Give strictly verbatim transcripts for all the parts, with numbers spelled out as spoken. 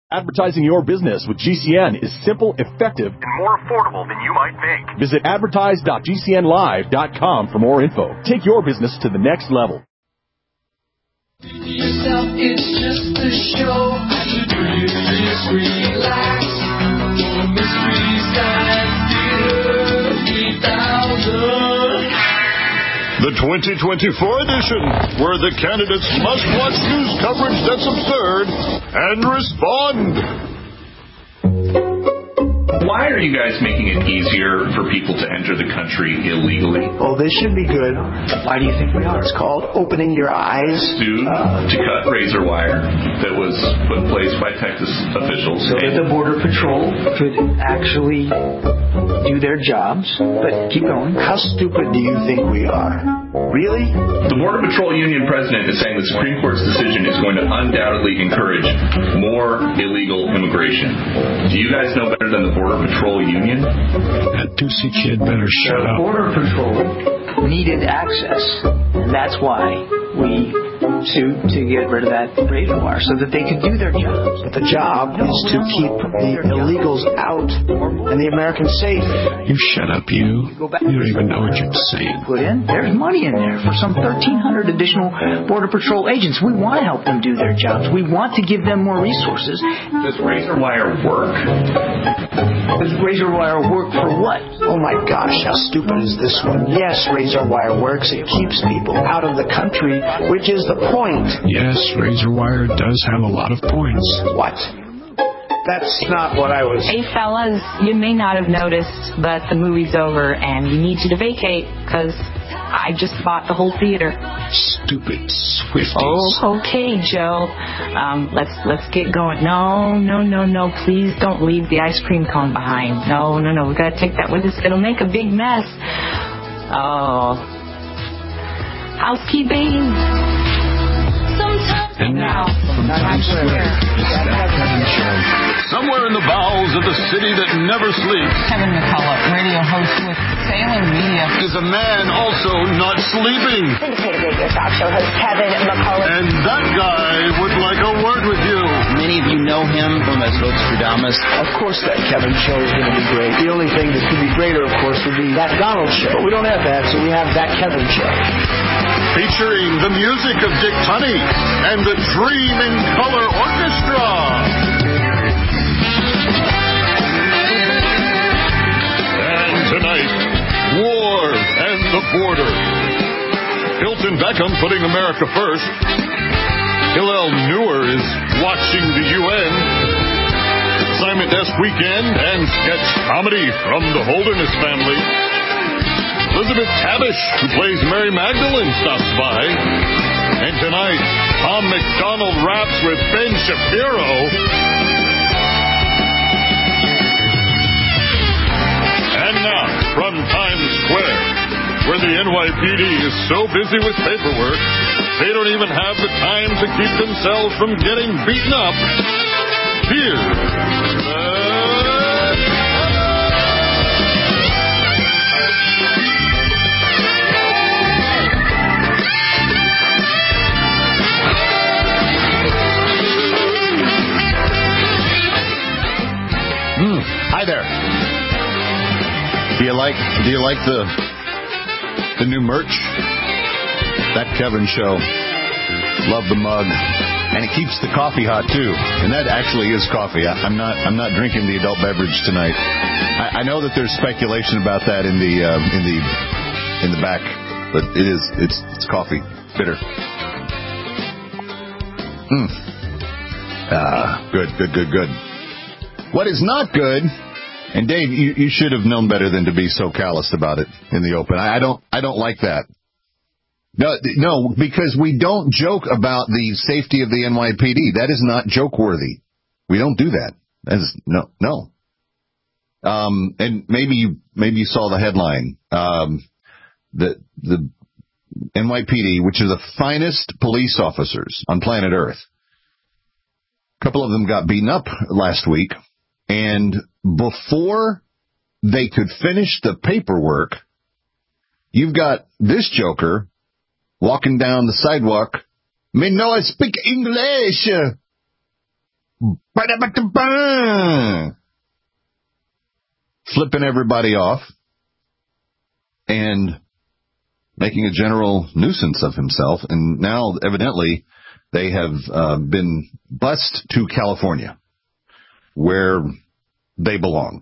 Advertising your business with G C N is simple, effective, and more affordable than you might think. Visit advertise dot g c n live dot com for more info. Take your business to the next level. Yourself, it's just a show. You just relax. For Mystery Science Theater three thousand. The twenty twenty-four edition, where the candidates must watch news coverage that's absurd and respond. Why are you guys making it easier for people to enter the country illegally? Oh, this should be good. Why do you think we are? It's called opening your eyes. Sued uh, to cut razor wire that was put in place by Texas officials. So that the Border Patrol could actually do their jobs. But keep going. How stupid do you think we are? Really? The Border Patrol Union president is saying the Supreme Court's decision is going to undoubtedly encourage more illegal immigration. Do you guys know better than the Border Patrol Union? That Ducey kid better shut the up. Border Patrol needed access, and that's why we sued to get rid of that razor wire so that they could do their jobs. But the job no, is to no, keep the illegals out and the Americans safe. You shut up, you. You don't even know what you're saying. Put in, there's money in there for some thirteen hundred additional Border Patrol agents. We want to help them do their jobs. We want to give them more resources. Does razor wire work? Does razor wire work for what? Oh my gosh, how stupid is this one? Yes, razor wire works. It keeps people out of the country, which is the point. Yes, razor wire does have a lot of points. What? That's not what I was... Hey, fellas, you may not have noticed, but the movie's over, and we need you to vacate, because I just bought the whole theater. Stupid Swifties. Oh, okay, Joe. Um, let's let's get going. No, no, no, no, please don't leave the ice cream cone behind. No, no, no, we got to take that with us. It'll make a big mess. Oh. Housekeeping. And now, from Times Square, it's That Kevin Show. Somewhere in the bowels of the city that never sleeps, Kevin McCullough, radio host with Salem Media, is a man also not sleeping. Syndicated radio talk show host Kevin McCullough. And that guy would like a word with you. Many of you know him from as Nostradamus. Of course that Kevin show is going to be great. The only thing that could be greater, of course, would be that Donald show. But we don't have that, so we have that Kevin show. Featuring the music of Dick Tunney and the Dream in Color Orchestra. And tonight, war and the border. Hilton Beckham putting America first. Hillel Neuer is watching the U N. Simon Desk Weekend and sketch comedy from the Holderness family. Elizabeth Tabish, who plays Mary Magdalene, stops by. And tonight, Tom McDonald raps with Ben Shapiro. And now, from Times Square, where the N Y P D is so busy with paperwork, they don't even have the time to keep themselves from getting beaten up. Here's Mm, hi there. Do you like do you like the the new merch? That Kevin show. Love the mug. And it keeps the coffee hot too. And that actually is coffee. I, I'm not I'm not drinking the adult beverage tonight. I, I know that there's speculation about that in the um, in the in the back, but it is it's it's coffee. Bitter. Mm. Ah, good, good, good, good. What is not good, and Dave, you, you should have known better than to be so calloused about it in the open. I, I don't, I don't like that. No, no, because we don't joke about the safety of the N Y P D. That is not joke worthy. We don't do that. That is no, no. Um, and maybe you, maybe you saw the headline. Um, the the N Y P D, which are the finest police officers on planet Earth. A couple of them got beaten up last week. And before they could finish the paperwork, you've got this joker walking down the sidewalk. Me no speak English. flipping everybody off and making a general nuisance of himself. And now, evidently, they have uh, been bused to California, where they belong.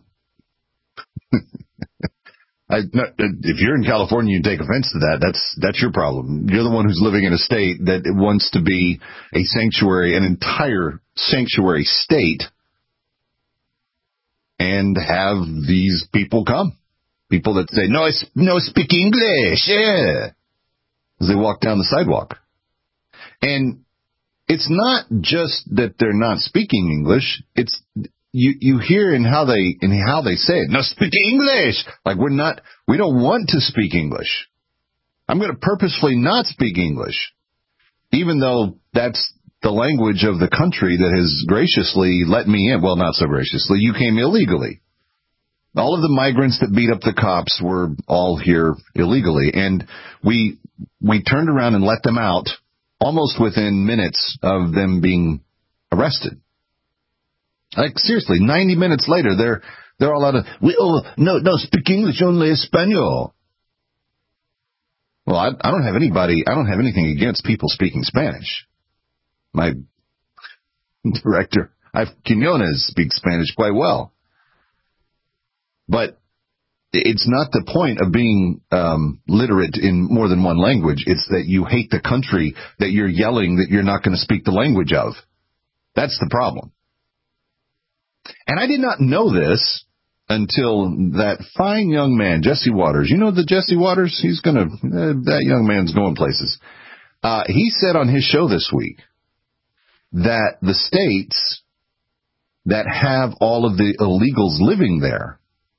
I, not, if you're in California, you take offense to that. That's that's your problem. You're the one who's living in a state that wants to be a sanctuary, an entire sanctuary state, and have these people come. People that say, no, I no speak English, yeah, as they walk down the sidewalk. And it's not just that they're not speaking English. It's You you hear in how they in how they say it. No, speak English. Like we're not. We don't want to speak English. I'm going to purposefully not speak English, even though that's the language of the country that has graciously let me in. Well, not so graciously. You came illegally. All of the migrants that beat up the cops were all here illegally, and we we turned around and let them out almost within minutes of them being arrested. Like, seriously, ninety minutes later, they're they're all out of, we, oh, no, no, speak English, only Espanol. Well, I, I don't have anybody, I don't have anything against people speaking Spanish. My director, I've, Quinones, speaks Spanish quite well. But it's not the point of being um, literate in more than one language. It's that you hate the country that you're yelling that you're not going to speak the language of. That's the problem. And I did not know this until that fine young man, Jesse Waters. You know the Jesse Waters? He's going to, uh, that young man's going places. Uh, he said on his show this week that the states that have all of the illegals living there,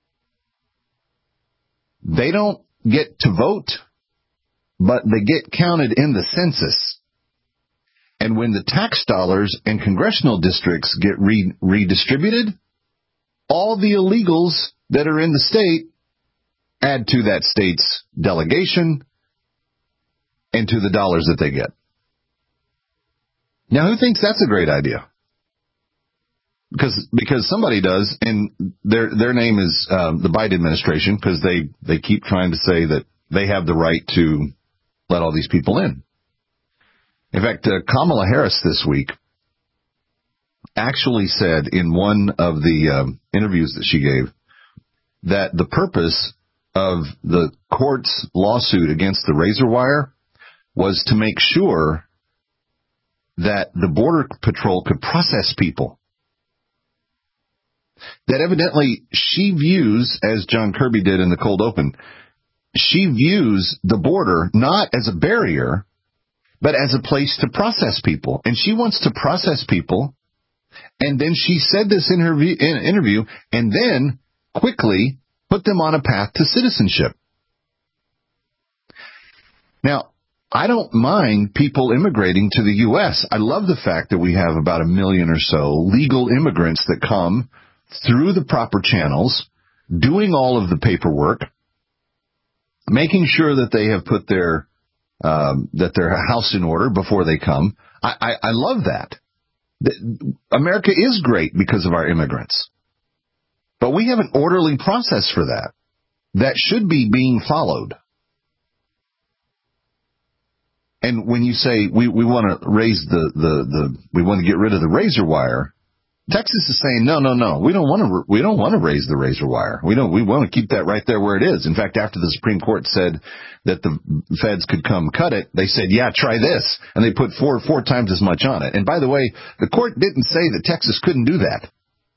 they don't get to vote, but they get counted in the census. And when the tax dollars and congressional districts get re- redistributed, all the illegals that are in the state add to that state's delegation and to the dollars that they get. Now, who thinks that's a great idea? Because because somebody does, and their their name is um, the Biden administration, because they, they keep trying to say that they have the right to let all these people in. In fact, uh, Kamala Harris this week actually said in one of the um, interviews that she gave that the purpose of the court's lawsuit against the razor wire was to make sure that the Border Patrol could process people. That evidently she views, as John Kirby did in the cold open, she views the border not as a barrier, but as a place to process people. And she wants to process people. And then she said this in her v- in interview, and then quickly put them on a path to citizenship. Now, I don't mind people immigrating to the U S. I love the fact that we have about a million or so legal immigrants that come through the proper channels, doing all of the paperwork, making sure that they have put their um, that their house in order before they come. I, I, I love that. America is great because of our immigrants. But we have an orderly process for that that should be being followed. And when you say we, we want to raise the, the, the we want to get rid of the razor wire, Texas is saying no, no, no. We don't want to we don't want to raise the razor wire. We don't we want to keep that right there where it is. In fact, after the Supreme Court said that the feds could come cut it, they said, "Yeah, try this." And they put four four times as much on it. And by the way, the court didn't say that Texas couldn't do that.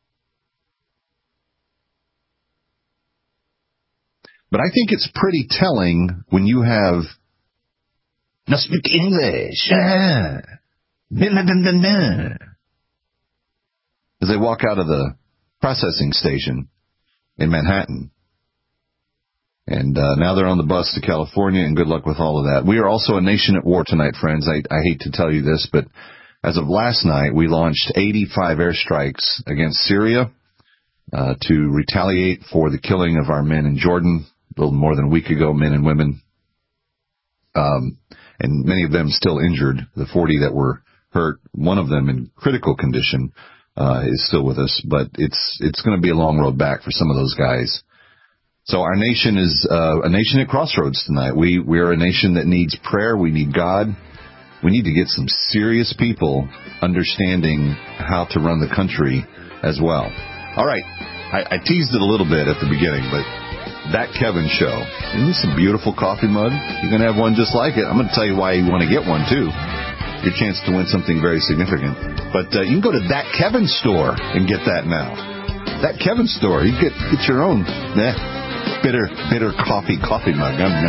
But I think it's pretty telling when you have no speak English. Ah. Nah, nah, nah, nah. As they walk out of the processing station in Manhattan. And uh, now they're on the bus to California, and good luck with all of that. We are also a nation at war tonight, friends. I, I hate to tell you this, but as of last night, we launched eighty-five airstrikes against Syria uh, to retaliate for the killing of our men in Jordan a little more than a week ago, men and women, um, and many of them still injured, the forty that were hurt, one of them in critical condition. uh, is still with us, but it's it's going to be a long road back for some of those guys. So our nation is uh, a nation at crossroads tonight. We we are a nation that needs prayer. We need God. We need to get some serious people understanding how to run the country as well. All right, I, I teased it a little bit at the beginning, but That Kevin Show. Isn't this a beautiful coffee mug? You're going to have one just like it. I'm going to tell you why you want to get one, too. Your chance to win something very significant. But uh, you can go to That Kevin Store and get that now. That Kevin Store. You get get your own eh, bitter, bitter coffee, coffee mug. Mm.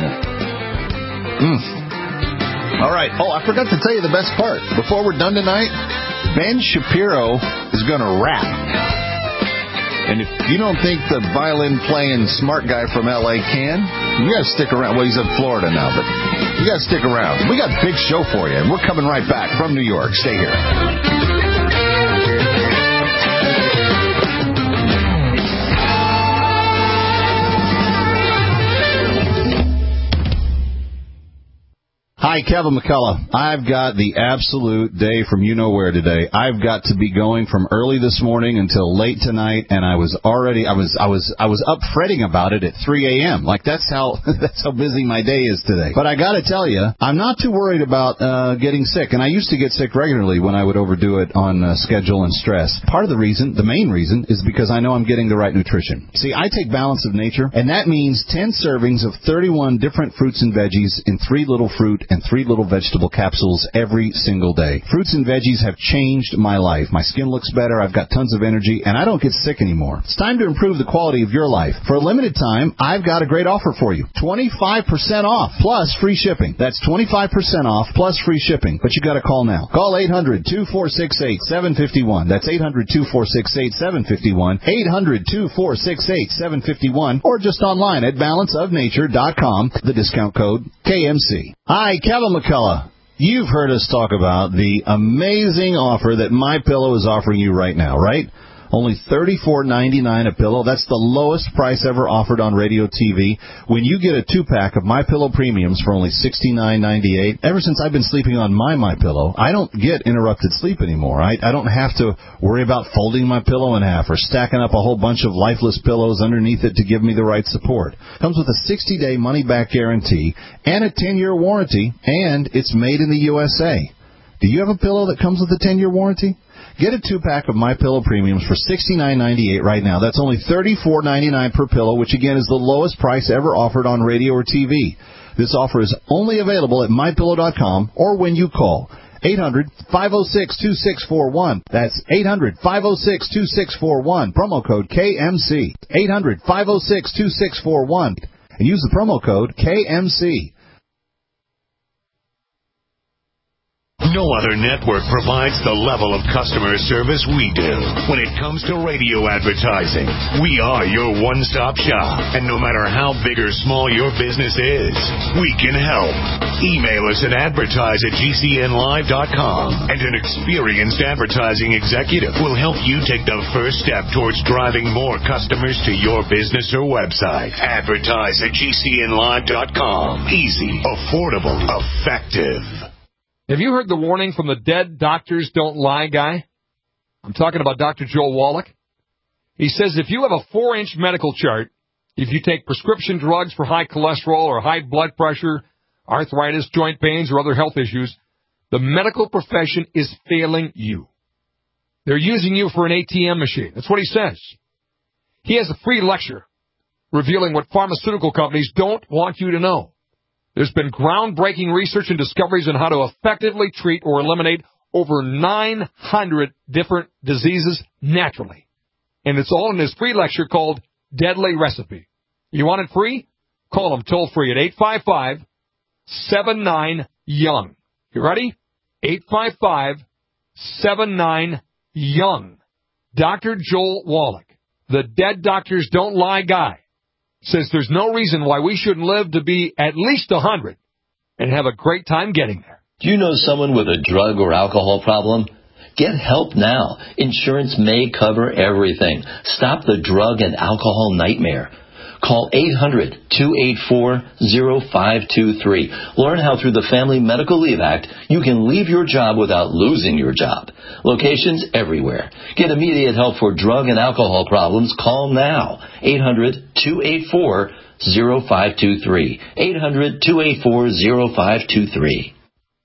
All right. Oh, I forgot to tell you the best part. Before we're done tonight, Ben Shapiro is going to rap. And if you don't think the violin-playing smart guy from L A can, you got to stick around. Well, he's in Florida now, but you got to stick around. We got a big show for you, and we're coming right back from New York. Stay here. Hi, Kevin McCullough. I've got the absolute day from you-know-where today. I've got to be going from early this morning until late tonight, and I was already, I was, I was, I was up fretting about it at three a.m. Like, that's how, that's how busy my day is today. But I gotta tell you, I'm not too worried about, uh, getting sick. And I used to get sick regularly when I would overdo it on uh, schedule and stress. Part of the reason, the main reason, is because I know I'm getting the right nutrition. See, I take Balance of Nature, and that means ten servings of thirty-one different fruits and veggies in three little fruit and three little vegetable capsules every single day. Fruits and veggies have changed my life. My skin looks better, I've got tons of energy, and I don't get sick anymore. It's time to improve the quality of your life. For a limited time, I've got a great offer for you. twenty-five percent off, plus free shipping. That's twenty-five percent off, plus free shipping. But you got to call now. Call eight hundred, two four six eight, seven five one. That's eight hundred, two four six eight, seven five one. eight hundred, two four six eight, seven five one. Or just online at balance of nature dot com. The discount code K M C. Hi, Kevin McCullough. You've heard us talk about the amazing offer that MyPillow is offering you right now, right? Only thirty-four ninety-nine a pillow. That's the lowest price ever offered on radio T V. When you get a two-pack of MyPillow Premiums for only sixty-nine ninety-eight, ever since I've been sleeping on my MyPillow, I don't get interrupted sleep anymore. I, I don't have to worry about folding my pillow in half or stacking up a whole bunch of lifeless pillows underneath it to give me the right support. Comes with a sixty-day money-back guarantee and a ten-year warranty, and it's made in the U S A. Do you have a pillow that comes with a ten-year warranty? Get a two-pack of MyPillow Premiums for sixty-nine ninety-eight right now. That's only thirty-four ninety-nine per pillow, which again is the lowest price ever offered on radio or T V. This offer is only available at my pillow dot com or when you call eight hundred, five oh six, two six four one. That's eight hundred, five oh six, two six four one. Promo code K M C. eight hundred, five oh six, two six four one. And use the promo code K M C. No other network provides the level of customer service we do. When it comes to radio advertising, we are your one-stop shop. And no matter how big or small your business is, we can help. Email us at advertise at G C N live dot com, and an experienced advertising executive will help you take the first step towards driving more customers to your business or website. Advertise at G C N live dot com. Easy, affordable, effective. Have you heard the warning from the Dead Doctors Don't Lie guy? I'm talking about Doctor Joel Wallach. He says if you have a four-inch medical chart, if you take prescription drugs for high cholesterol or high blood pressure, arthritis, joint pains, or other health issues, the medical profession is failing you. They're using you for an A T M machine. That's what he says. He has a free lecture revealing what pharmaceutical companies don't want you to know. There's been groundbreaking research and discoveries on how to effectively treat or eliminate over nine hundred different diseases naturally. And it's all in his free lecture called Deadly Recipe. You want it free? Call him toll free at eight five five, seven nine, young. You ready? eight five five, seven nine, young. Doctor Joel Wallach, the Dead Doctors Don't Lie guy, says there's no reason why we shouldn't live to be at least one hundred and have a great time getting there. Do you know someone with a drug or alcohol problem? Get help now. Insurance may cover everything. Stop the drug and alcohol nightmare. Call eight hundred, two eight four, zero five two three. Learn how through the Family Medical Leave Act you can leave your job without losing your job. Locations everywhere. Get immediate help for drug and alcohol problems. Call now. eight hundred, two eight four, zero five two three. eight hundred, two eight four, zero five two three.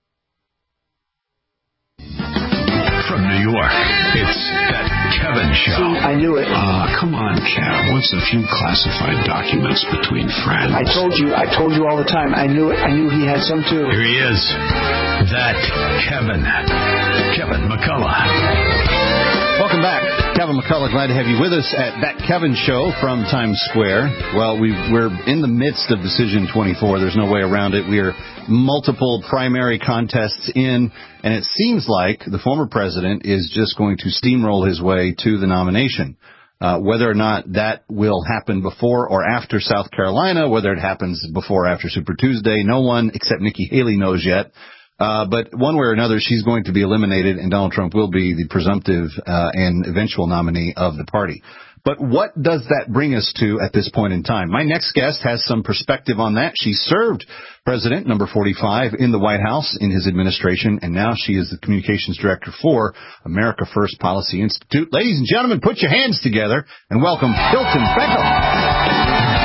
From New York, it's That Kevin Show. See, I knew it. Ah, uh, come on, Kev. What's a few classified documents between friends? I told you. I told you all the time. I knew it. I knew he had some, too. Here he is. That Kevin. Kevin McCullough. Welcome back. Kevin McCullough, glad to have you with us at That Kevin Show from Times Square. Well, we, we're in the midst of Decision twenty-four. There's no way around it. We are multiple primary contests in, and it seems like the former president is just going to steamroll his way to the nomination. Uh, whether or not that will happen before or after South Carolina, whether it happens before or after Super Tuesday, no one except Nikki Haley knows yet. Uh, but one way or another, she's going to be eliminated, and Donald Trump will be the presumptive uh, and eventual nominee of the party. But what does that bring us to at this point in time? My next guest has some perspective on that. She served President number forty-five in the White House in his administration, and now she is the communications director for America First Policy Institute. Ladies and gentlemen, put your hands together and welcome Hilton Beckham.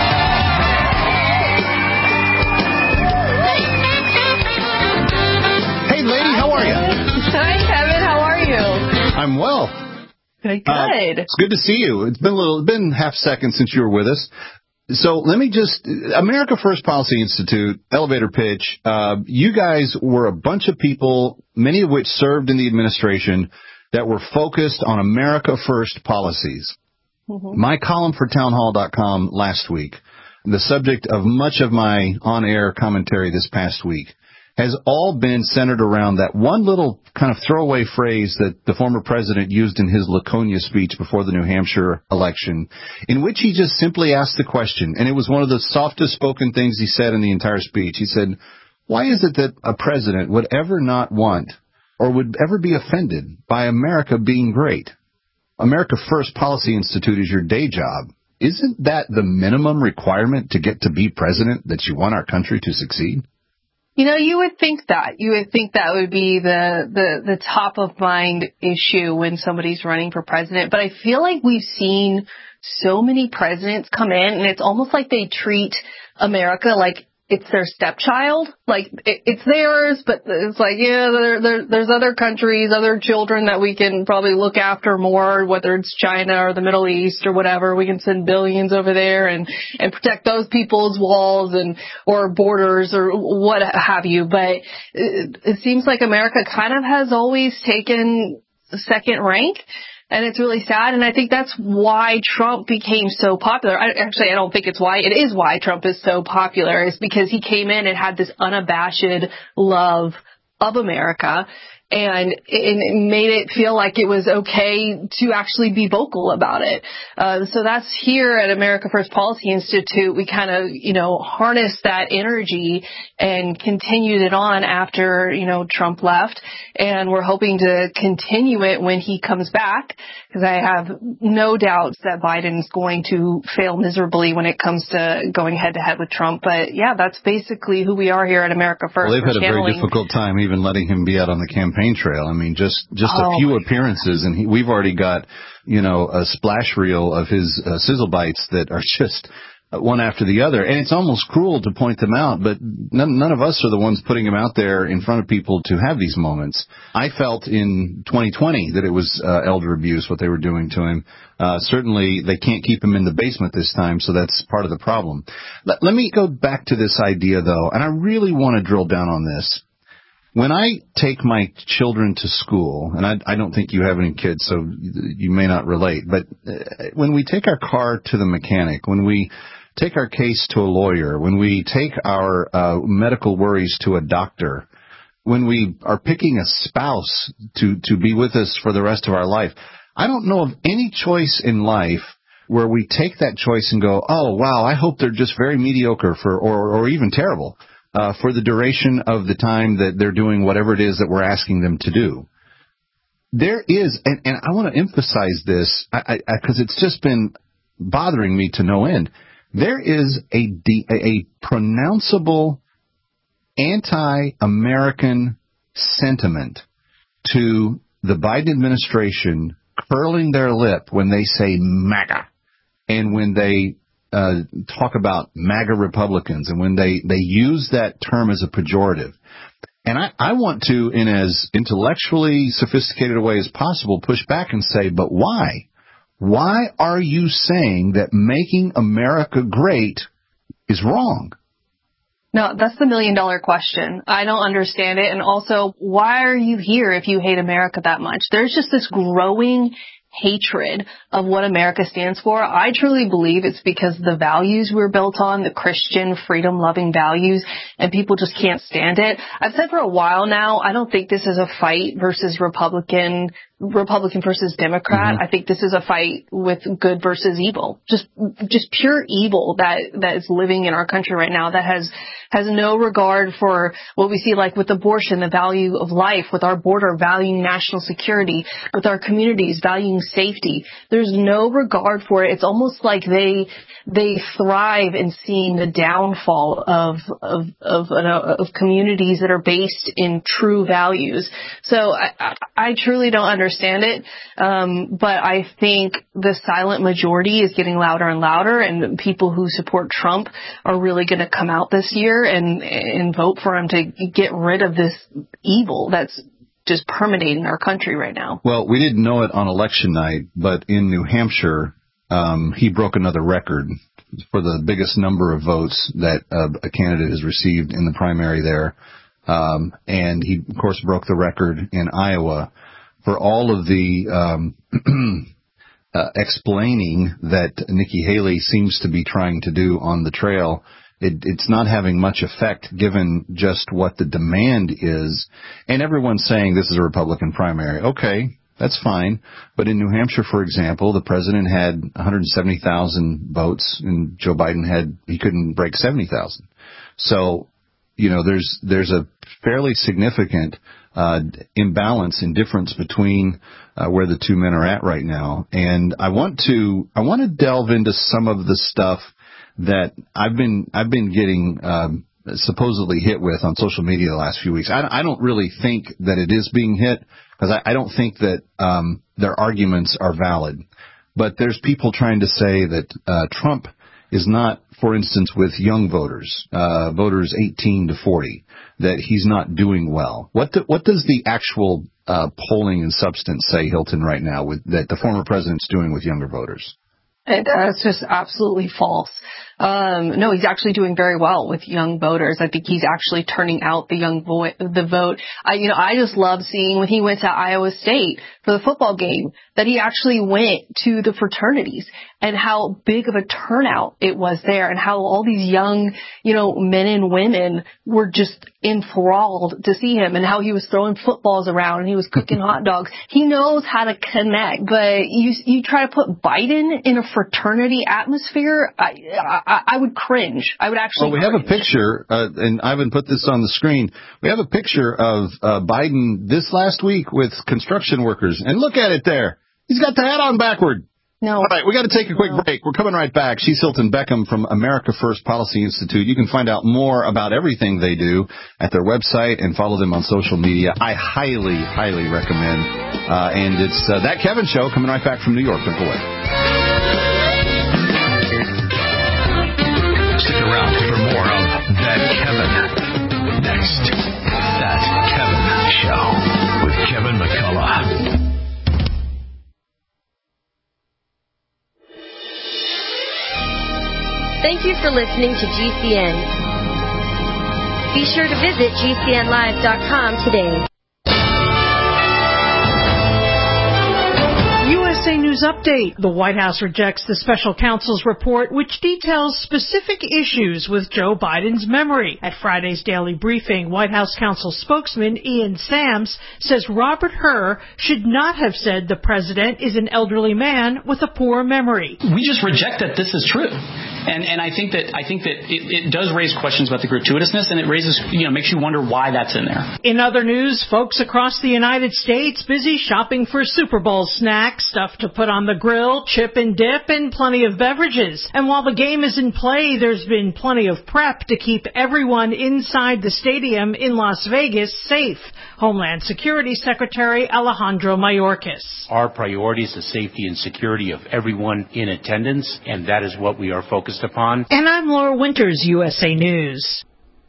I'm well. Good. Uh, it's good to see you. It's been a little, it's been half a second since you were with us. So let me just, America First Policy Institute, elevator pitch. Uh, you guys were a bunch of people, many of which served in the administration, that were focused on America First policies. Mm-hmm. My column for townhall dot com last week, the subject of much of my on-air commentary this past week, has all been centered around that one little kind of throwaway phrase that the former president used in his Laconia speech before the New Hampshire election, in which he just simply asked the question, and it was one of the softest spoken things he said in the entire speech. He said, why is it that a president would ever not want or would ever be offended by America being great? America First Policy Institute is your day job. Isn't that the minimum requirement to get to be president, that you want our country to succeed? You know, you would think that. You would think that would be the, the, the top of mind issue when somebody's running for president. But I feel like we've seen so many presidents come in, and it's almost like they treat America like it's their stepchild. Like, it, it's theirs, but it's like, yeah, there, there, there's other countries, other children that we can probably look after more, whether it's China or the Middle East or whatever. We can send billions over there and, and protect those people's walls and, or borders or what have you. But it, it seems like America kind of has always taken second rank. And it's really sad, and I think that's why Trump became so popular. I, actually, I don't think it's why. It is why Trump is so popular, is because he came in and had this unabashed love of America, and it made it feel like it was okay to actually be vocal about it. Uh, so that's here at America First Policy Institute. We kind of, you know, harnessed that energy and continued it on after, you know, Trump left. And we're hoping to continue it when he comes back, because I have no doubts that Biden's going to fail miserably when it comes to going head to head with Trump. But yeah, that's basically who we are here at America First. Well, they've had a very difficult time even letting him be out on the campaign trail. I mean, just just oh, a few appearances, and he, we've already got, you know, a splash reel of his uh, sizzle bites that are just one after the other. And it's almost cruel to point them out, but none, none of us are the ones putting them out there in front of people to have these moments. I felt in twenty twenty that it was uh, elder abuse, what they were doing to him. Uh, certainly they can't keep him in the basement this time, so that's part of the problem. Let, let me go back to this idea, though, and I really want to drill down on this. When I take my children to school, and I, I don't think you have any kids, so you may not relate, but when we take our car to the mechanic, when we take our case to a lawyer, when we take our uh, medical worries to a doctor, when we are picking a spouse to, to be with us for the rest of our life, I don't know of any choice in life where we take that choice and go, oh, wow, I hope they're just very mediocre for, or, or even terrible. Uh, for the duration of the time that they're doing whatever it is that we're asking them to do. There is, and, and I want to emphasize this, because it's just been bothering me to no end, There is a, de- a pronounceable anti-American sentiment to the Biden administration curling their lip when they say MAGA and when they uh, talk about MAGA Republicans and when they, they use that term as a pejorative. And I, I want to, in as intellectually sophisticated a way as possible, push back and say, but why? Why are you saying that making America great is wrong? No, that's the million dollar question. I don't understand it. And also, why are you here if you hate America that much? There's just this growing hatred of what America stands for. I truly believe it's because the values we're built on, the Christian, freedom-loving values, and people just can't stand it. I've said for a while now, I don't think this is a fight versus Republican, Republican versus Democrat. Mm-hmm. I think this is a fight with good versus evil. Just, just pure evil that, that is living in our country right now that has, has no regard for what we see like with abortion, the value of life, with our border valuing national security, with our communities valuing safety. There's no regard for it. It's almost like they they thrive in seeing the downfall of of of, uh, of communities that are based in true values. So I, I, I truly don't understand it, um, but I think the silent majority is getting louder and louder, and people who support Trump are really going to come out this year and and vote for him to get rid of this evil that's just permeating our country right now. Well, we didn't know it on election night, but in New Hampshire, um, he broke another record for the biggest number of votes that uh, a candidate has received in the primary there. Um, and he, of course, broke the record in Iowa for all of the um, uh, explaining that Nikki Haley seems to be trying to do on the trail. It, it's not having much effect given just what the demand is. And everyone's saying this is a Republican primary. Okay, that's fine. But in New Hampshire, for example, the president had one hundred seventy thousand votes and Joe Biden had, he couldn't break seventy thousand. So, you know, there's, there's a fairly significant, uh, imbalance and difference between, uh, where the two men are at right now. And I want to, I want to delve into some of the stuff that I've been I've been getting um, supposedly hit with on social media the last few weeks. I, I don't really think that it is being hit because I, I don't think that um, their arguments are valid. But there's people trying to say that uh, Trump is not, for instance, with young voters, uh, voters eighteen to forty, that he's not doing well. What do, what does the actual uh, polling and substance say, Hilton, right now, with that the former president's doing with younger voters? It, uh, it's just absolutely false. Um, no, he's actually doing very well with young voters. I think he's actually turning out the young vo- the vote. I, you know, I just love seeing when he went to Iowa State for the football game that he actually went to the fraternities and how big of a turnout it was there and how all these young, you know, men and women were just enthralled to see him and how he was throwing footballs around and he was cooking hot dogs. He knows how to connect, but you you try to put Biden in a fraternity atmosphere, I, I, I would cringe. I would actually Well, we cringe. have a picture, uh, and Ivan put this on the screen. We have a picture of uh, Biden this last week with construction workers. And look at it there. He's got the hat on backward. No. All right, we got to take a quick no. break. We're coming right back. She's Hilton Beckham from America First Policy Institute. You can find out more about everything they do at their website and follow them on social media. I highly, highly recommend. Uh, and it's uh, That Kevin Show coming right back from New York. Don't go away. Stick around for more of That Kevin. Next, That Kevin Show with Kevin McCullough. Thank you for listening to G C N. Be sure to visit G C N live dot com today. U S A News Update. The White House rejects the special counsel's report, which details specific issues with Joe Biden's memory. At Friday's daily briefing, White House counsel spokesman Ian Sams says Robert Hur should not have said the president is an elderly man with a poor memory. We just reject that this is true. And and I think that I think that it, it does raise questions about the gratuitousness, and it raises, you know, makes you wonder why that's in there. In other news, folks across the United States busy shopping for Super Bowl snacks, stuff to put on the grill, chip and dip, and plenty of beverages. And while the game is in play, there's been plenty of prep to keep everyone inside the stadium in Las Vegas safe. Homeland Security Secretary Alejandro Mayorkas. Our priority is the safety and security of everyone in attendance, and that is what we are focused upon. And I'm Laura Winters, U S A News.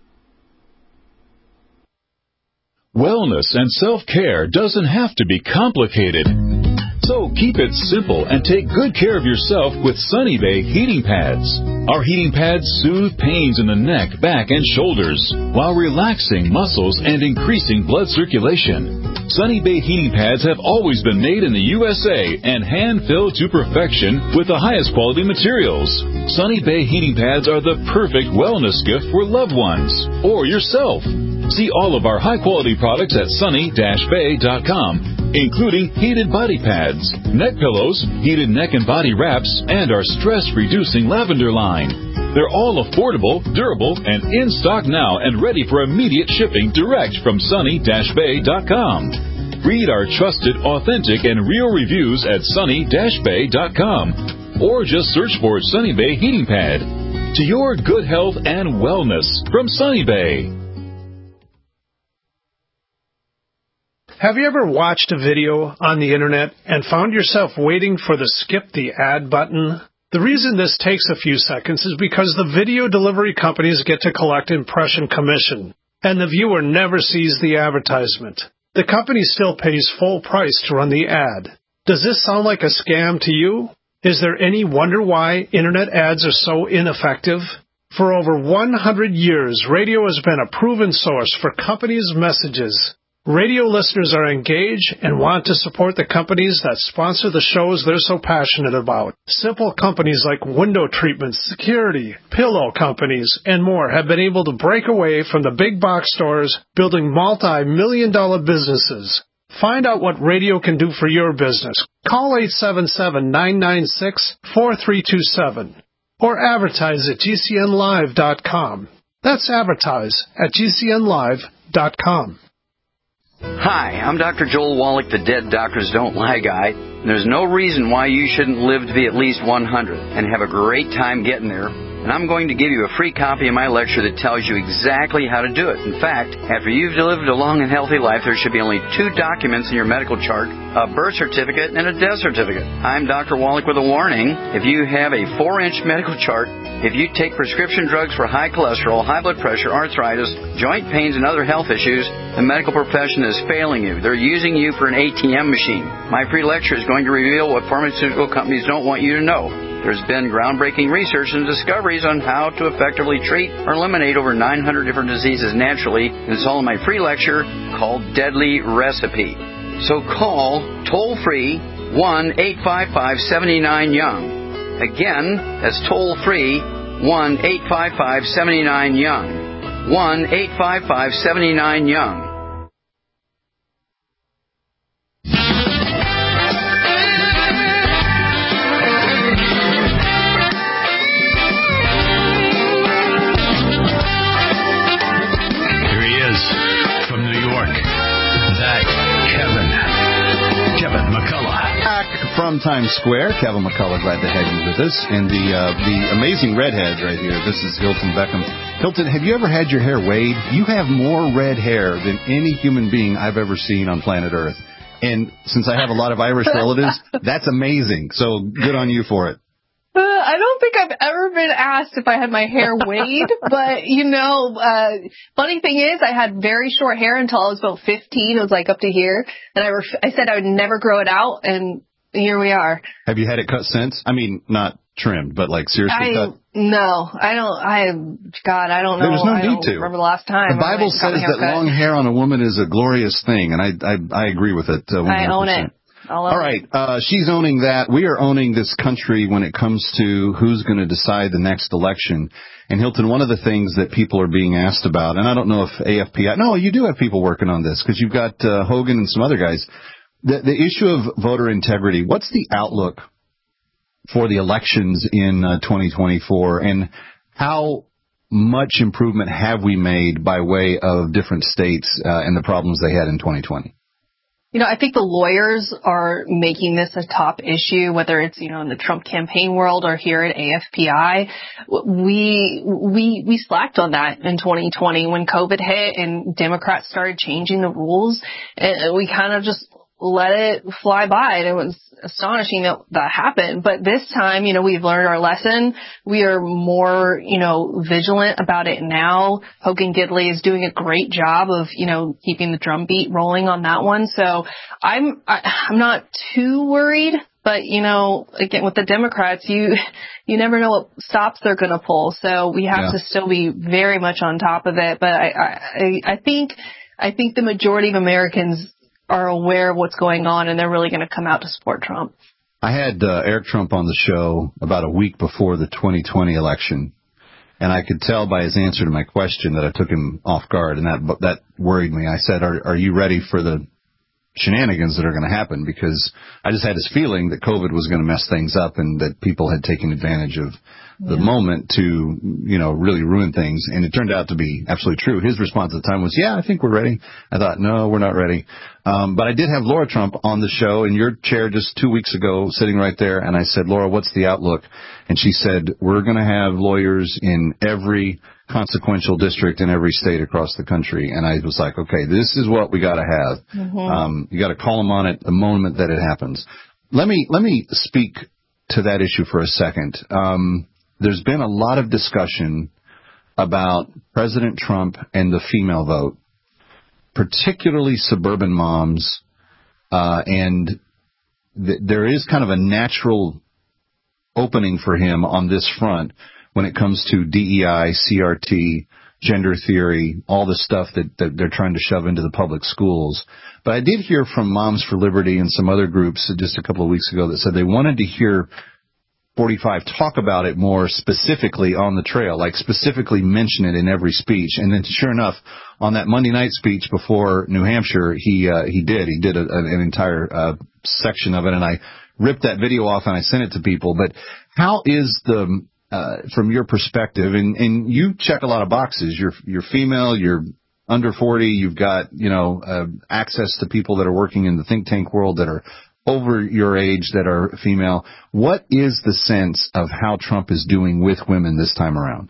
Wellness and self-care doesn't have to be complicated. So keep it simple and take good care of yourself with Sunny Bay heating pads. Our heating pads soothe pains in the neck, back, and shoulders while relaxing muscles and increasing blood circulation. Sunny Bay heating pads have always been made in the U S A and hand-filled to perfection with the highest quality materials. Sunny Bay heating pads are the perfect wellness gift for loved ones or yourself. See all of our high-quality products at sunny dash bay dot com, including heated body pads, neck pillows, heated neck and body wraps, and our stress-reducing lavender line. They're all affordable, durable, and in stock now and ready for immediate shipping direct from sunny dash bay dot com. Read our trusted, authentic, and real reviews at sunny dash bay dot com, or just search for Sunny Bay Heating Pad. To your good health and wellness from Sunny Bay. Have you ever watched a video on the internet and found yourself waiting for the skip the ad button? The reason this takes a few seconds is because the video delivery companies get to collect impression commission, and the viewer never sees the advertisement. The company still pays full price to run the ad. Does this sound like a scam to you? Is there any wonder why internet ads are so ineffective? For over one hundred years, radio has been a proven source for companies' messages. Radio listeners are engaged and want to support the companies that sponsor the shows they're so passionate about. Simple companies like window treatments, security, pillow companies, and more have been able to break away from the big box stores, building multi-million dollar businesses. Find out what radio can do for your business. Call eight seven seven, nine nine six, four three two seven or advertise at G C N live dot com. That's advertise at G C N live dot com. Hi, I'm Doctor Joel Wallach, the Dead Doctors Don't Lie guy. There's no reason why you shouldn't live to be at least one hundred and have a great time getting there. And I'm going to give you a free copy of my lecture that tells you exactly how to do it. In fact, after you've lived a long and healthy life, there should be only two documents in your medical chart, a birth certificate and a death certificate. I'm Doctor Wallach with a warning. If you have a four-inch medical chart, if you take prescription drugs for high cholesterol, high blood pressure, arthritis, joint pains, and other health issues, the medical profession is failing you. They're using you for an A T M machine. My free lecture is going to reveal what pharmaceutical companies don't want you to know. There's been groundbreaking research and discoveries on how to effectively treat or eliminate over nine hundred different diseases naturally, and it's all in my free lecture called Deadly Recipe. So call toll-free one eight five five, seven nine, young. Again, that's toll-free one eight five five, seven nine, young. one eight five five, seven nine, young. From Times Square, Kevin McCullough, glad to have you with us. And the uh, the amazing redhead right here, this is Hilton Beckham. Hilton, have you ever had your hair weighed? You have more red hair than any human being I've ever seen on planet Earth. And since I have a lot of Irish relatives, that's amazing. So good on you for it. Uh, I don't think I've ever been asked if I had my hair weighed, but, you know, uh, funny thing is I had very short hair until I was about fifteen. It was like up to here. And I, ref- I said I would never grow it out, and here we are. Have you had it cut since? I mean, not trimmed, but like seriously I, cut? No, I don't, I, God, I don't know. There's no I need don't to. remember the last time. The Bible says that long hair on a woman is a glorious thing, and I I, I agree with it. Uh, I own it. All right, uh, she's owning that. We are owning this country when it comes to who's going to decide the next election. And Hilton, one of the things that people are being asked about, and I don't know if A F P I, no, you do have people working on this because you've got uh, Hogan and some other guys. The, the issue of voter integrity, what's the outlook for the elections in uh, twenty twenty-four, and how much improvement have we made by way of different states uh, and the problems they had in twenty twenty? You know, I think the lawyers are making this a top issue, whether it's, you know, in the Trump campaign world or here at A F P I. We, we, we slacked on that in twenty twenty when COVID hit and Democrats started changing the rules, and we kind of just let it fly by, and it was astonishing that that happened. But this time, you know, we've learned our lesson. We are more, you know, vigilant about it now. Hogan Gidley is doing a great job of, you know, keeping the drumbeat rolling on that one. So I'm, I, I'm not too worried. But, you know, again, with the Democrats, you, you never know what stops they're going to pull. So we have yeah. to still be very much on top of it. But I, I, I think, I think the majority of Americans are aware of what's going on, and they're really going to come out to support Trump. I had uh, Eric Trump on the show about a week before the twenty twenty election, and I could tell by his answer to my question that I took him off guard, and that that worried me. I said, are, are you ready for the shenanigans that are going to happen? Because I just had this feeling that COVID was going to mess things up and that people had taken advantage of the yeah. moment to, you know, really ruin things. And it turned out to be absolutely true. His response at the time was, yeah, I think we're ready. I thought, no, we're not ready. Um, but I did have Laura Trump on the show in your chair just two weeks ago, sitting right there. And I said, Laura, what's the outlook? And she said, we're going to have lawyers in every consequential district in every state across the country. And I was like, okay, this is what we got to have. Mm-hmm. Um, you got to call them on it the moment that it happens. Let me, let me speak to that issue for a second. Um, there's been a lot of discussion about President Trump and the female vote, particularly suburban moms. Uh, and th- there is kind of a natural opening for him on this front when it comes to D E I, C R T, gender theory, all the stuff that, that they're trying to shove into the public schools. But I did hear from Moms for Liberty and some other groups just a couple of weeks ago that said they wanted to hear forty-five talk about it more specifically on the trail, like specifically mention it in every speech. And then sure enough, on that Monday night speech before New Hampshire, he uh, he did. He did a, an entire uh, section of it, and I ripped that video off and I sent it to people. But how is the... Uh, from your perspective, and, and you check a lot of boxes. You're you're female, you're under forty, you've got, you know, uh, access to people that are working in the think tank world that are over your age that are female. What is the sense of how Trump is doing with women this time around?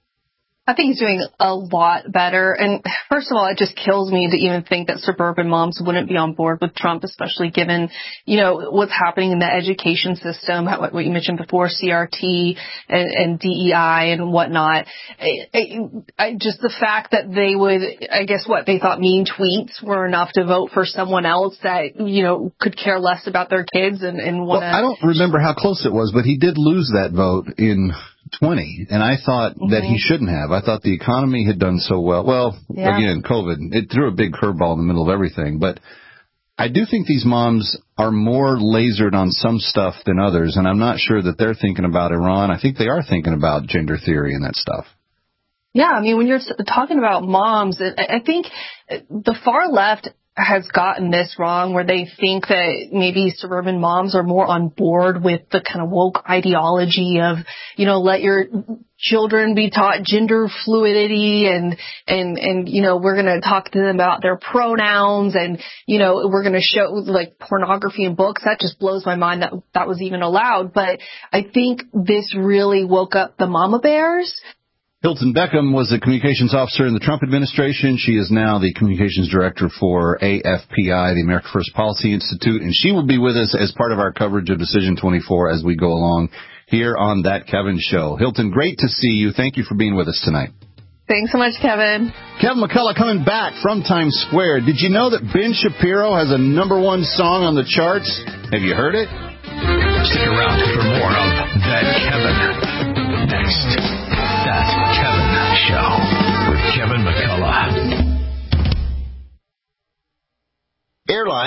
I think he's doing a lot better. And first of all, it just kills me to even think that suburban moms wouldn't be on board with Trump, especially given, you know, what's happening in the education system, what you mentioned before, C R T and, and D E I and whatnot. I, I, I, just the fact that they would, I guess what, they thought mean tweets were enough to vote for someone else that, you know, could care less about their kids and, and want to. Well, I don't remember how close it was, but he did lose that vote in twenty, and I thought mm-hmm. that he shouldn't have. I thought the economy had done so well. Well, yeah. again, COVID, it threw a big curveball in the middle of everything, but I do think these moms are more lasered on some stuff than others, and I'm not sure that they're thinking about Iran. I think they are thinking about gender theory and that stuff. Yeah, I mean, when you're talking about moms, I think the far left has gotten this wrong, where they think that maybe suburban moms are more on board with the kind of woke ideology of, you know, let your children be taught gender fluidity and, and, and, you know, we're going to talk to them about their pronouns and, you know, we're going to show like pornography in books. That just blows my mind that that was even allowed. But I think this really woke up the mama bears. Hilton Beckham was a communications officer in the Trump administration. She is now the communications director for A F P I, the America First Policy Institute, and she will be with us as part of our coverage of Decision twenty-four as we go along here on That Kevin Show. Hilton, great to see you. Thank you for being with us tonight. Thanks so much, Kevin. Kevin McCullough coming back from Times Square. Did you know that Ben Shapiro has a number one song on the charts? Have you heard it? Stick around for more of That Kevin. Next. That Kevin Show with Kevin McCullough. Airlines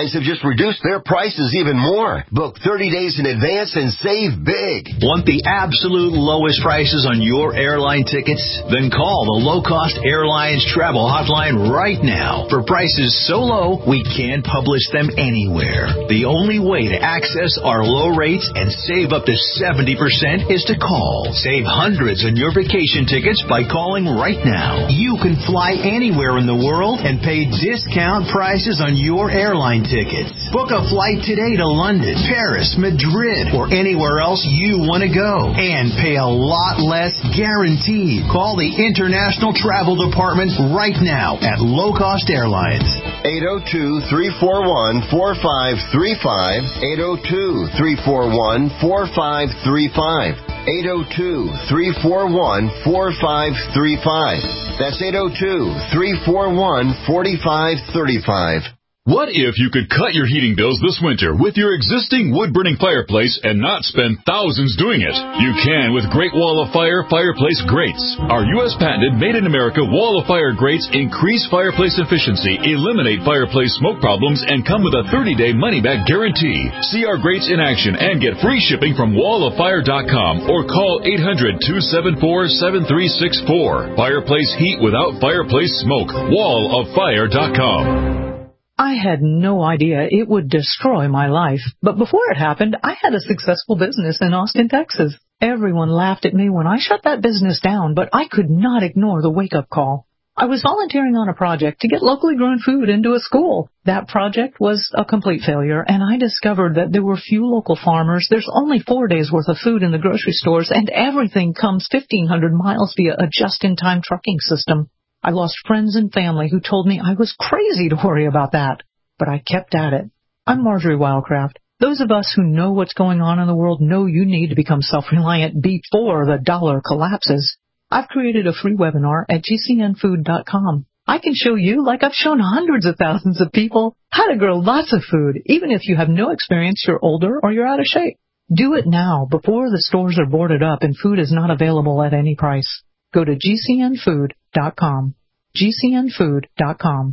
Airlines have just reduced their prices even more. Book thirty days in advance and save big. Want the absolute lowest prices on your airline tickets? Then call the Low Cost Airlines Travel Hotline right now. For prices so low, we can't publish them anywhere. The only way to access our low rates and save up to seventy percent is to call. Save hundreds on your vacation tickets by calling right now. You can fly anywhere in the world and pay discount prices on your airline tickets. Book a flight today to London, Paris, Madrid, or anywhere else you want to go and pay a lot less guaranteed. Call the International Travel Department right now at Low Cost Airlines. eight oh two, three four one, four five three five. eight oh two, three four one, four five three five. eight oh two, three four one, four five three five. That's eight oh two, three four one, four five three five. What if you could cut your heating bills this winter with your existing wood-burning fireplace and not spend thousands doing it? You can with Great Wall of Fire Fireplace Grates. Our U S patented made-in-America Wall of Fire grates increase fireplace efficiency, eliminate fireplace smoke problems, and come with a thirty-day money-back guarantee. See our grates in action and get free shipping from wall of fire dot com or call eight hundred, two seven four, seven three six four. Fireplace heat without fireplace smoke. wall of fire dot com. I had no idea it would destroy my life, but before it happened, I had a successful business in Austin, Texas. Everyone laughed at me when I shut that business down, but I could not ignore the wake-up call. I was volunteering on a project to get locally grown food into a school. That project was a complete failure, and I discovered that there were few local farmers, there's only four days' worth of food in the grocery stores, and everything comes fifteen hundred miles via a just-in-time trucking system. I lost friends and family who told me I was crazy to worry about that, but I kept at it. I'm Marjorie Wildcraft. Those of us who know what's going on in the world know you need to become self-reliant before the dollar collapses. I've created a free webinar at G C N food dot com. I can show you, like I've shown hundreds of thousands of people, how to grow lots of food, even if you have no experience, you're older, or you're out of shape. Do it now before the stores are boarded up and food is not available at any price. Go to G C N food dot com. G C N food dot com.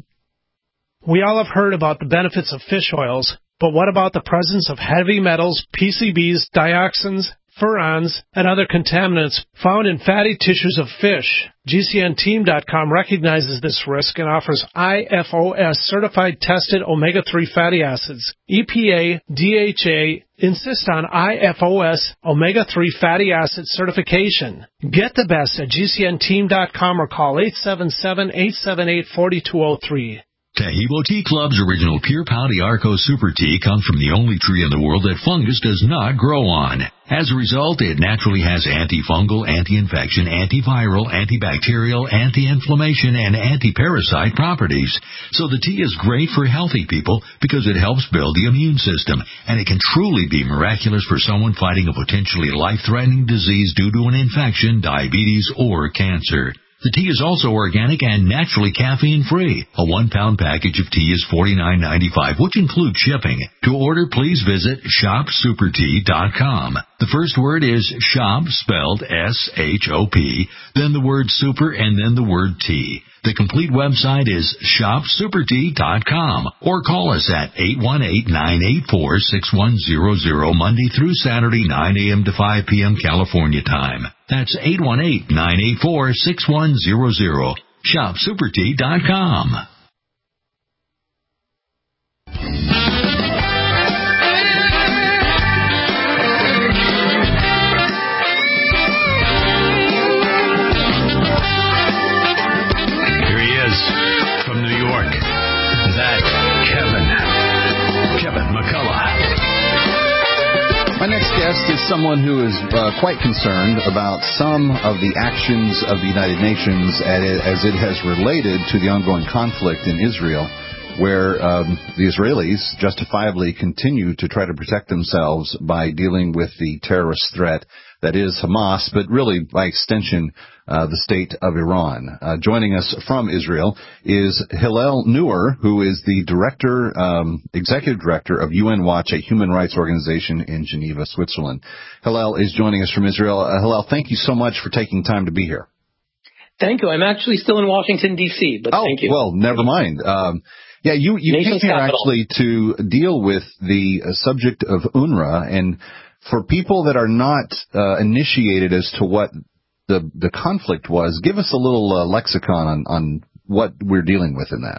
We all have heard about the benefits of fish oils, but what about the presence of heavy metals, P C Bs, dioxins, furans, and other contaminants found in fatty tissues of fish? G C N team dot com recognizes this risk and offers I F O S certified tested omega three fatty acids. E P A, D H A insist on I F O S omega three fatty acid certification. Get the best at G C N team dot com or call eight seven seven, eight seven eight, four two zero three. Taheebo Tea Club's original Pure Pau D'Arco Super Tea comes from the only tree in the world that fungus does not grow on. As a result, it naturally has antifungal, anti-infection, antiviral, antibacterial, anti-inflammation, and anti-parasite properties. So the tea is great for healthy people because it helps build the immune system, and it can truly be miraculous for someone fighting a potentially life-threatening disease due to an infection, diabetes, or cancer. The tea is also organic and naturally caffeine-free. A one-pound package of tea is forty-nine ninety-five, which includes shipping. To order, please visit shop super tea dot com. The first word is shop, spelled S H O P, then the word super, and then the word tea. The complete website is shop super tea dot com, or call us at eight one eight, nine eight four, six one zero zero Monday through Saturday, nine a.m. to five p.m. California time. That's eight one eight, nine eight four, six one zero zero. shop super tea dot com. From New York, that Kevin, Kevin McCullough. My next guest is someone who is uh, quite concerned about some of the actions of the United Nations as it has related to the ongoing conflict in Israel, where um, the Israelis justifiably continue to try to protect themselves by dealing with the terrorist threat that is Hamas, but really, by extension, uh, the state of Iran. Uh, joining us from Israel is Hillel Neuer, who is the director, um, executive director of U N Watch, a human rights organization in Geneva, Switzerland. Hillel is joining us from Israel. Uh, Hillel, thank you so much for taking time to be here. Thank you. I'm actually still in Washington, D C, but oh, thank you. Well, never mind. Um, Yeah, you, you came Nation's here capital. actually to deal with the uh, subject of UNRWA, and for people that are not uh, initiated as to what the the conflict was, give us a little uh, lexicon on, on what we're dealing with in that.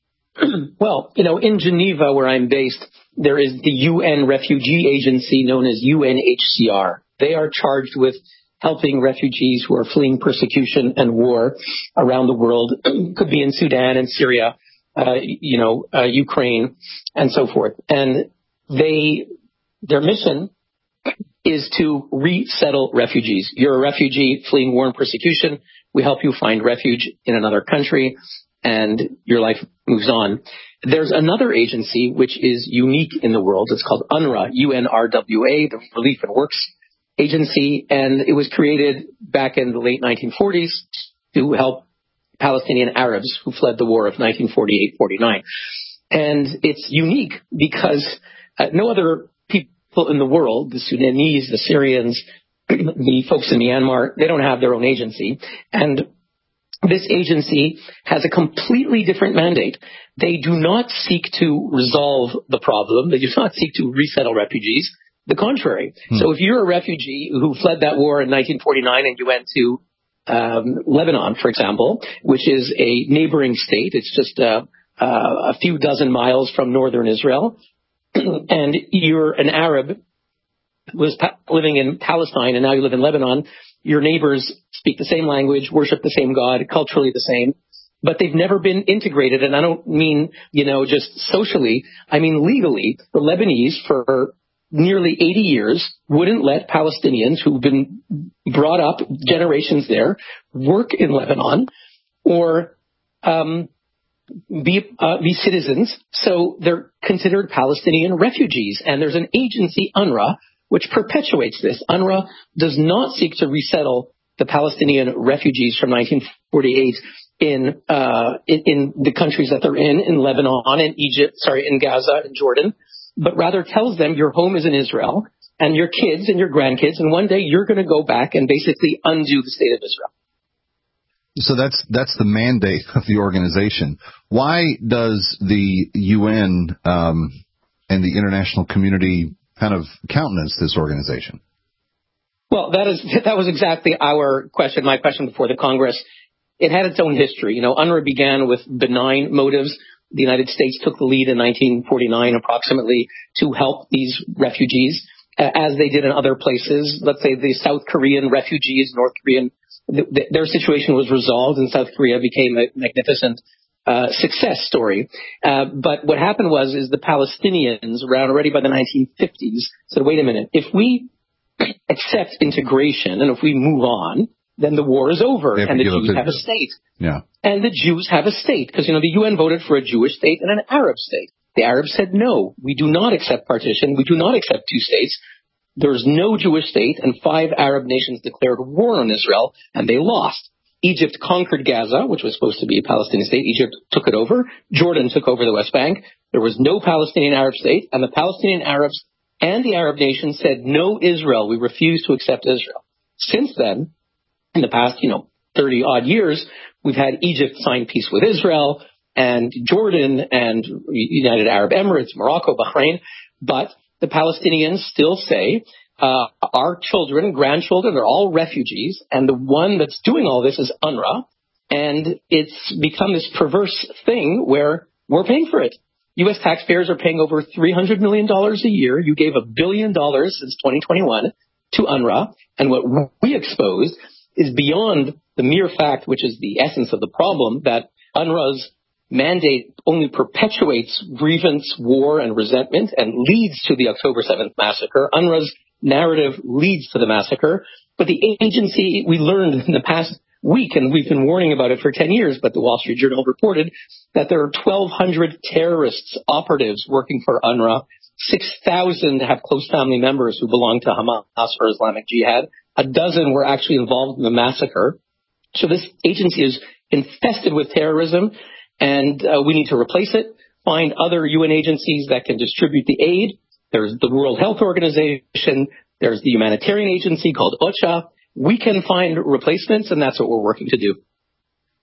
Well, you know, in Geneva, where I'm based, there is the U N Refugee Agency known as U N H C R. They are charged with helping refugees who are fleeing persecution and war around the world. Could be in Sudan and Syria, uh, you know, uh, Ukraine, and so forth. And they, their mission is to resettle refugees. You're a refugee fleeing war and persecution. We help you find refuge in another country, and your life moves on. There's another agency which is unique in the world. It's called UNRWA, U N R W A, the Relief and Works Agency, and it was created back in the late nineteen forties to help Palestinian Arabs who fled the war of nineteen forty-eight forty-nine. And it's unique because uh, no other people in the world, the Sudanese, the Syrians, the folks in Myanmar, they don't have their own agency. And this agency has a completely different mandate. They do not seek to resolve the problem. They do not seek to resettle refugees. The contrary. Hmm. So if you're a refugee who fled that war in nineteen forty-nine and you went to um, Lebanon, for example, which is a neighboring state, it's just uh, uh, a few dozen miles from northern Israel, and you're an Arab who was pa- living in Palestine and now you live in Lebanon, your neighbors speak the same language, worship the same God, culturally the same, but they've never been integrated. And I don't mean, you know, just socially. I mean legally. The Lebanese, for nearly eighty years, wouldn't let Palestinians who've been brought up generations there work in Lebanon or um, be uh, be citizens. So they're considered Palestinian refugees. And there's an agency, UNRWA, which perpetuates this. UNRWA does not seek to resettle the Palestinian refugees from nineteen forty-eight in, uh, in, in the countries that they're in, in Lebanon, in Egypt, sorry, in Gaza, in Jordan, but rather tells them your home is in Israel and your kids and your grandkids, and one day you're going to go back and basically undo the state of Israel. So that's that's the mandate of the organization. Why does the U N um, and the international community kind of countenance this organization? Well, that is that was exactly our question, my question before the Congress. It had its own history. You know, UNRWA began with benign motives. The United States took the lead in nineteen forty-nine approximately to help these refugees, uh, as they did in other places. Let's say the South Korean refugees, North Korean, th- th- their situation was resolved and South Korea became a magnificent uh, success story. Uh, but what happened was is the Palestinians, around already by the nineteen fifties, said, wait a minute, if we accept integration and if we move on, then the war is over and the Jews have a state. Yeah. And the Jews have a state because, you know, the U N voted for a Jewish state and an Arab state. The Arabs said, no, we do not accept partition. We do not accept two states. There's no Jewish state, and five Arab nations declared war on Israel, and they lost. Egypt conquered Gaza, which was supposed to be a Palestinian state. Egypt took it over. Jordan took over the West Bank. There was no Palestinian Arab state, and the Palestinian Arabs and the Arab nations said, no Israel. We refuse to accept Israel. Since then, in the past, you know, thirty odd years, we've had Egypt sign peace with Israel and Jordan and United Arab Emirates, Morocco, Bahrain. But the Palestinians still say, uh, our children and grandchildren are all refugees. And the one that's doing all this is UNRWA. And it's become this perverse thing where we're paying for it. U S taxpayers are paying over three hundred million dollars a year. You gave a billion dollars since twenty twenty-one to UNRWA. And what we exposed is beyond the mere fact, which is the essence of the problem, that UNRWA's mandate only perpetuates grievance, war, and resentment and leads to the October seventh massacre. UNRWA's narrative leads to the massacre. But the agency, we learned in the past week, and we've been warning about it for ten years, but the Wall Street Journal reported that there are twelve hundred terrorists, operatives working for UNRWA. six thousand have close family members who belong to Hamas or Islamic Jihad. A dozen were actually involved in the massacre. So this agency is infested with terrorism, and uh, we need to replace it, find other U N agencies that can distribute the aid. There's the World Health Organization. There's the humanitarian agency called OCHA. We can find replacements, and that's what we're working to do.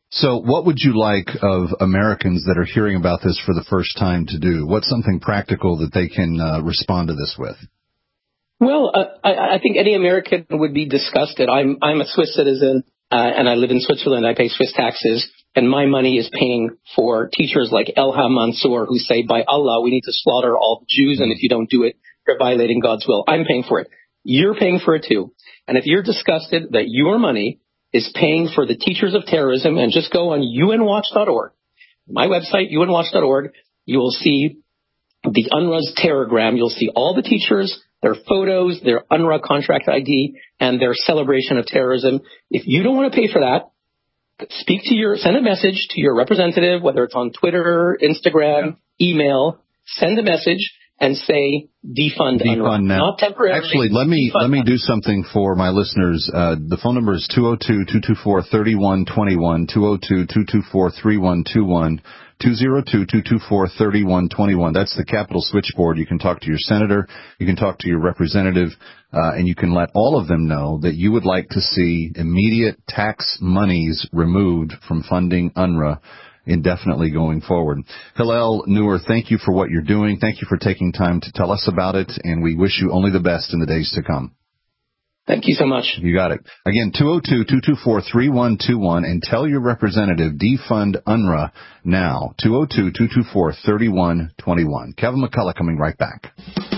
So what would you like of Americans that are hearing about this for the first time to do? What's something practical that they can uh, respond to this with? Well, uh, I, I think any American would be disgusted. I'm I'm a Swiss citizen, uh, and I live in Switzerland. I pay Swiss taxes, and my money is paying for teachers like Elham Mansour who say, by Allah, we need to slaughter all the Jews, and if you don't do it, you're violating God's will. I'm paying for it. You're paying for it too. And if you're disgusted that your money is paying for the teachers of terrorism, and just go on U N watch dot org, my website, U N watch dot org, you will see the UNRWA's terrorgram. You'll see all the teachers, their photos, their UNRWA contract I D, and their celebration of terrorism. If you don't want to pay for that, speak to your, send a message to your representative, whether it's on Twitter, Instagram, email, send a message and say defund, defund UNRWA. Now. Not temporarily. Actually, let me let me do something for my listeners. Uh, the phone number is two oh two, two two four, three one two one, two oh two, two two four, three one two one, two oh two, two two four, three one two one. That's the Capitol switchboard. You can talk to your senator, you can talk to your representative, uh, and you can let all of them know that you would like to see immediate tax monies removed from funding UNRWA indefinitely going forward. Hillel Neuer, thank you for what you're doing. Thank you for taking time to tell us about it, and we wish you only the best in the days to come. Thank you so much. You got it. Again, two oh two, two two four, three one two one, and tell your representative, defund UNRWA now. two oh two, two two four, three one two one. Kevin McCullough coming right back.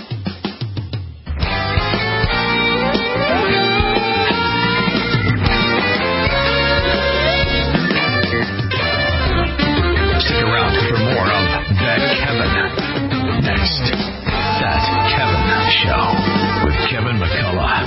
Stick around for more of That Kevin. Next, That Kevin Show with Kevin McCullough.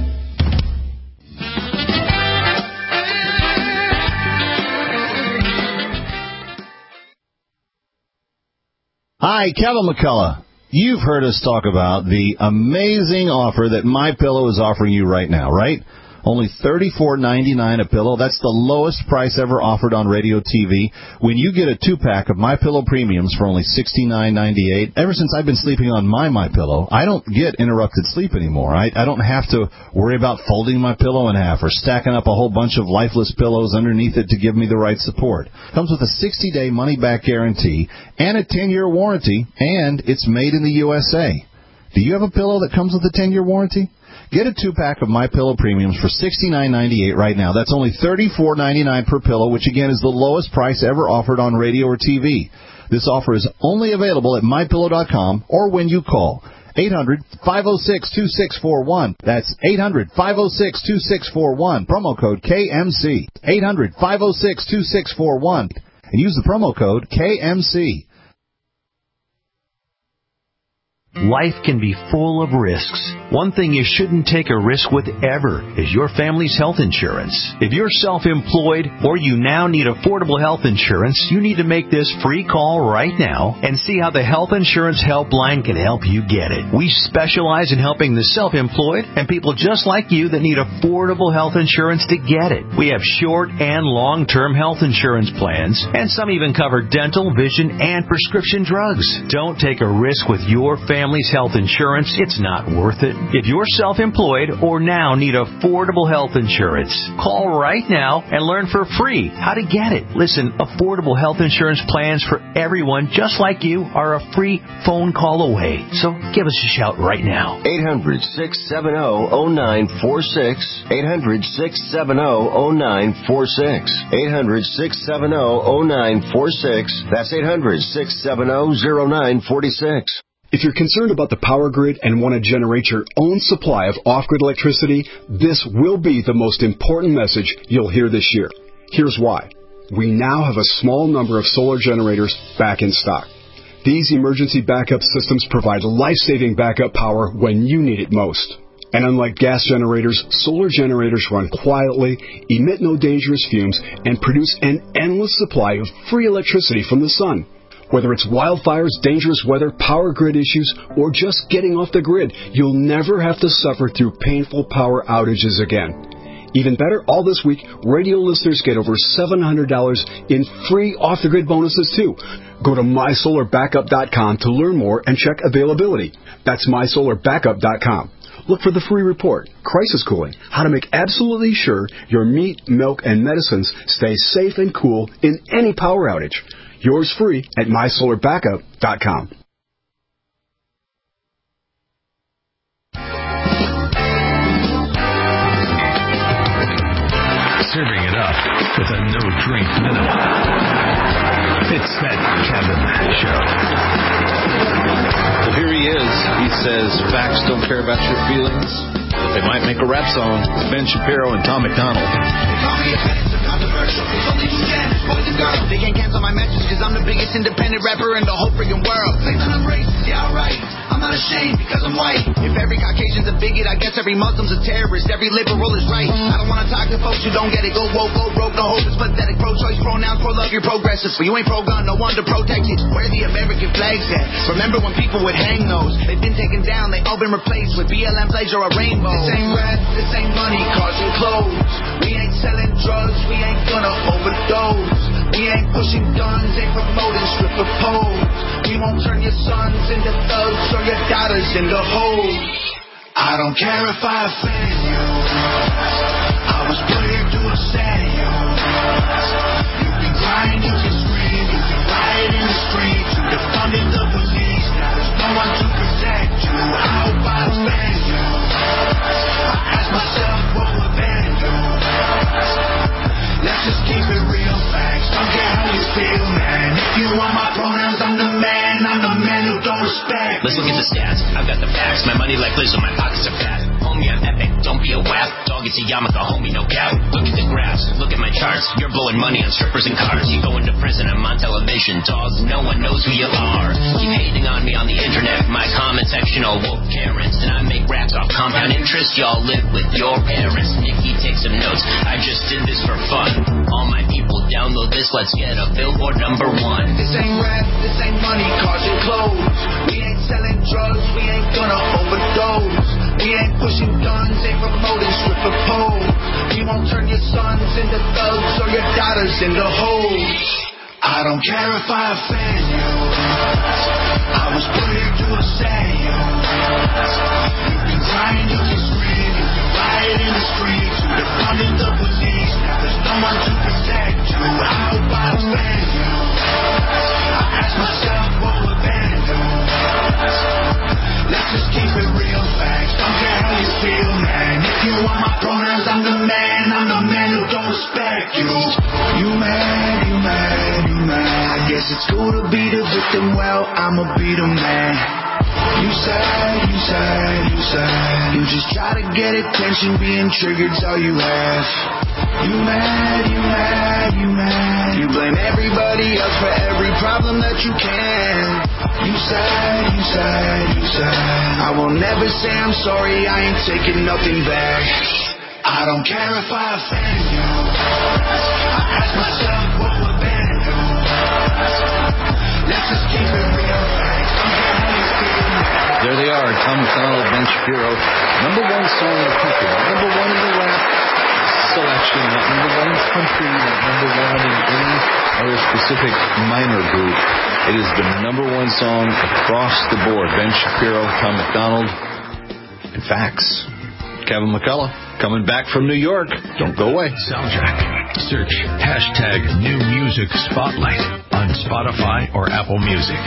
Hi, Kevin McCullough. You've heard us talk about the amazing offer that MyPillow is offering you right now, right? Only thirty-four ninety-nine a pillow. That's the lowest price ever offered on radio T V. When you get a two-pack of MyPillow Premiums for only sixty-nine ninety-eight, ever since I've been sleeping on my MyPillow, I don't get interrupted sleep anymore. I, I don't have to worry about folding my pillow in half or stacking up a whole bunch of lifeless pillows underneath it to give me the right support. Comes with a sixty-day money-back guarantee and a ten-year warranty, and it's made in the U S A. Do you have a pillow that comes with a ten-year warranty? Get a two-pack of MyPillow Premiums for sixty-nine ninety-eight right now. That's only thirty-four ninety-nine per pillow, which again is the lowest price ever offered on radio or T V. This offer is only available at my pillow dot com or when you call eight hundred, five oh six, two six four one. That's eight hundred, five oh six, two six four one. Promo code K M C. eight hundred, five oh six, two six four one. And use the promo code K M C. Life can be full of risks. One thing you shouldn't take a risk with ever is your family's health insurance. If you're self-employed or you now need affordable health insurance, you need to make this free call right now and see how the Health Insurance Helpline can help you get it. We specialize in helping the self-employed and people just like you that need affordable health insurance to get it. We have short and long-term health insurance plans, and some even cover dental, vision, and prescription drugs. Don't take a risk with your family. Family's health insurance, it's not worth it. If you're self-employed or now need affordable health insurance, call right now and learn for free how to get it. Listen, affordable health insurance plans for everyone just like you are a free phone call away. So give us a shout right now. eight hundred, six seven zero, zero nine four six. eight hundred, six seven zero, zero nine four six. eight hundred, six seven zero, zero nine four six. That's eight hundred, six seven zero, zero nine four six. If you're concerned about the power grid and want to generate your own supply of off-grid electricity, this will be the most important message you'll hear this year. Here's why. We now have a small number of solar generators back in stock. These emergency backup systems provide life-saving backup power when you need it most. And unlike gas generators, solar generators run quietly, emit no dangerous fumes, and produce an endless supply of free electricity from the sun. Whether it's wildfires, dangerous weather, power grid issues, or just getting off the grid, you'll never have to suffer through painful power outages again. Even better, all this week, radio listeners get over seven hundred dollars in free off-the-grid bonuses, too. Go to my solar backup dot com to learn more and check availability. That's my solar backup dot com. Look for the free report, Crisis Cooling, how to make absolutely sure your meat, milk, and medicines stay safe and cool in any power outage. Yours free at my solar backup dot com. Serving it up with a no-drink minimum. It's that Kevin Show. Well, here he is. He says facts don't care about your feelings, but they might make a rap song. Ben Shapiro and Tom McDonald. They can't cancel my message because I'm the biggest independent rapper in the whole freaking world. Say that I'm racist, yeah, alright. I'm not ashamed because I'm white. If every Caucasian's a bigot, I guess every Muslim's a terrorist. Every liberal is right. I don't want to talk to folks who don't get it. Go woke, go broke, no hope. It's pathetic. Pro-choice, pronouns, pro-love, you're progressive. But you ain't pro-gun, no one to protect it. Where the American flags at? Remember when people would hang those? They've been taken down, they all been replaced with B L M flags or a rainbow. This ain't rap, this ain't money, cars and clothes. We ain't selling drugs, we ain't gonna overdose. We ain't pushing guns, ain't promoting stripper poles. We won't turn your sons into thugs or your daughters into hoes. I don't care if I offend you. I was put here to upset you. You can cry and you can scream, you can riot in the streets. You defunded the police, now there's no one to protect you. I hope I offend you. I ask myself what will offend you. Let's just keep it real, facts. Don't care how you feel, man. If you want my pronouns, I'm the man. I'm the man who don't respect. Let's look at the stats. I've got the facts. My money like Lizzo, my pockets are fat. Homie, I'm epic. Don't be a whack. Dog, it's a yarmulke, homie, no doubt. Look at the graphs. Look at my charts. You're blowing money on strippers and cars. You go into prison, I'm on television. Dogs, no one knows who you are. Keep hating on me on the internet. My comment section all woke Karens. And I make raps off compound interest. Y'all live with your parents. Nikki, take some notes. I just did this for fun. All my people download this. Let's get a Billboard number one. This ain't rap, this ain't money, cars and clothes. We ain't selling drugs, we ain't gonna overdose. We ain't pushing guns, ain't promoting stripper poles. We won't turn your sons into thugs or your daughters into hoes. I don't care if I offend you. I was put here to upset you. You can cry and you can scream, you can riot in the streets. You defunded the police, now there's no one to protect you. I hope I offend you. I ask myself what will offend you. Let's just keep it real, facts. Don't care how you feel, man. If you want my pronouns, I'm the man. I'm the man who don't respect you. You mad, you mad, you mad. I guess it's cool to be the victim. Well, I'ma be the man. You sad, you sad, you sad. You just try to get attention, being triggered's all you have. You mad, you mad, you mad. You blame everybody else for every problem that you can. You sad, you sad, you sad. I will never say I'm sorry, I ain't taking nothing back. I don't care if I offend you. I ask myself what will offend you. Let's just keep it real, facts. Don't care how you feel. There they are, Tom McDonald, Ben Shapiro. Number one song in the country. Number one in the rap selection. Not number one in the country. Not number one in any other specific minor group. It is the number one song across the board. Ben Shapiro, Tom McDonald, and facts. Kevin McCullough coming back from New York. Don't go away. Soundtrack. Search hashtag New Music Spotlight on Spotify or Apple Music.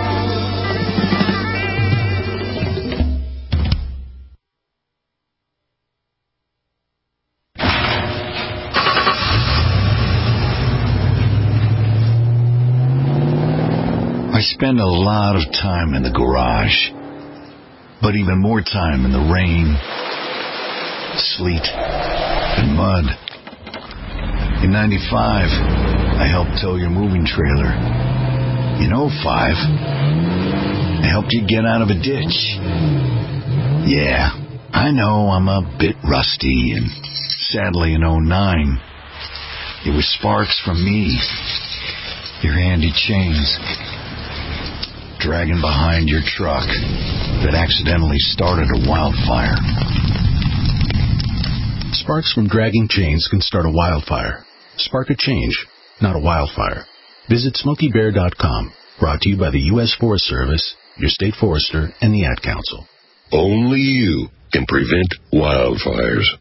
I spend a lot of time in the garage, but even more time in the rain, sleet, and mud. In ninety-five, I helped tow your moving trailer. In oh five, I helped you get out of a ditch. Yeah, I know I'm a bit rusty, and sadly in oh nine, it was sparks from me, your handy chains, dragging behind your truck that accidentally started a wildfire. Sparks from dragging chains can start a wildfire. Spark a change, not a wildfire. Visit smokey bear dot com. Brought to you by the U S Forest Service, your state forester, and the Ad Council. Only you can prevent wildfires.